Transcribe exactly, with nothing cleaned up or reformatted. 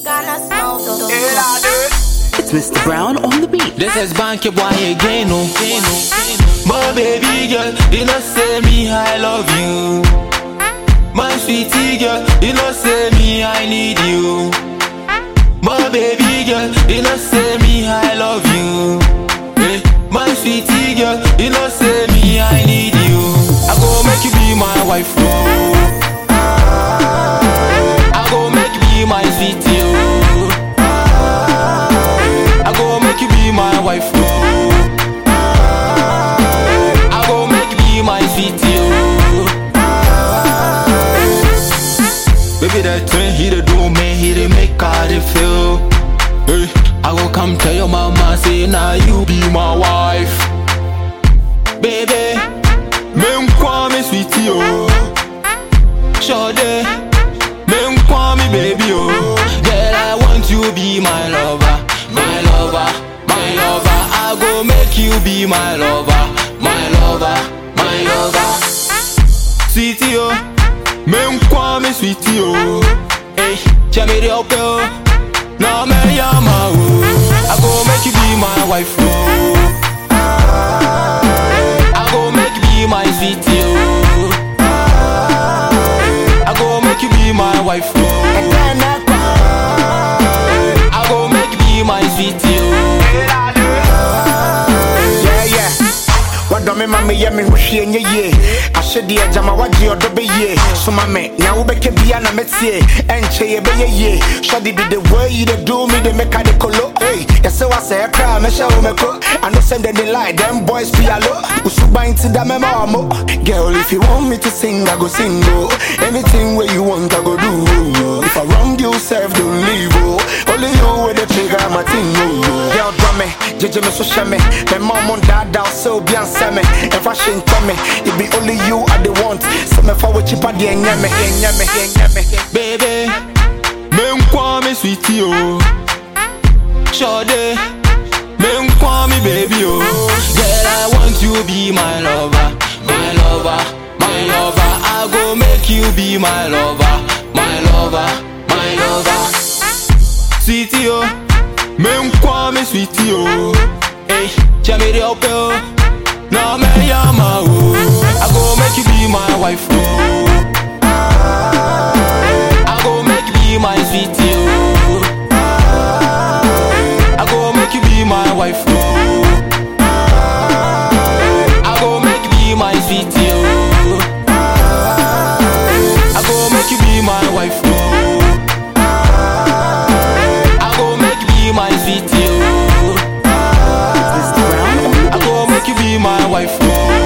It's Mister Brown on the beat. This is Banky Boy again, no. My baby girl, you know say me I love you. My sweetie girl, you know say me I need you. My baby girl, you know say me I love you. Hey, my sweetie girl, you know say me I need you. I go make you be my wife, oh. I go make you be my sweetie, oh. I go make you be my wife, oh. I go make you be my sweetie, oh. Baby, that twin, he the do me, he the make how they feel. Hey, I go come tell your mama, say now nah, you be my wife. Baby, me call me sweetie, oh. Shawty, me call me baby, oh. Girl, I want you be my lover, my lover, my lover. I go make you be my lover, my lover, my lover. Sweetie, oh. Me call me sweetie, oh. Hey, jammy the up, oh. Now me yama, oh. I go make you be my wife, oh. I go make you be my sweetie, oh. I go make you be my wife, oh. I go make you be my sweetie, oh. Yeah, yeah. What do me mama yeah me hushi enye ye. Ashedi ya jama waji odobe ye. So mame, nya ubeke biya na metie. Enche ye be ye ye. Shadi be the way you do me, they make a de colo. Hey, ya se wa se cry, me sha umeko. I no send any lie, them boys be alo. Usuba into da me mama. Girl, if you want me to sing, I go sing, oh. Anything where you want, I go do, oh. If I wrong you, self don't leave, oh. Only you with the trigger, my thing, oh. Girl, drum me, J J me so shame. My mom on dad down, so be answer me. If I shouldn't tell me, it be only you I the want. So me for what you put the nyame, nyame, nyame. Baby, me call me sweetie, oh. Shawty, me call me baby, oh. Girl, I want you be my lover, my lover, my lover. I go make you be my lover, my lover, my lover. Sweetie, oh. Me call me sweetie, oh. Hey, jammy the up, oh. Now me yama, oh. I go make you be my wife, oh. I go make you be my sweetie, oh. I go make you be my wife, oh. I go make you be my sweetie, oh. I go make you be my wife, oh. I go make you be my sweetie, oh. I go make you be my wife, oh.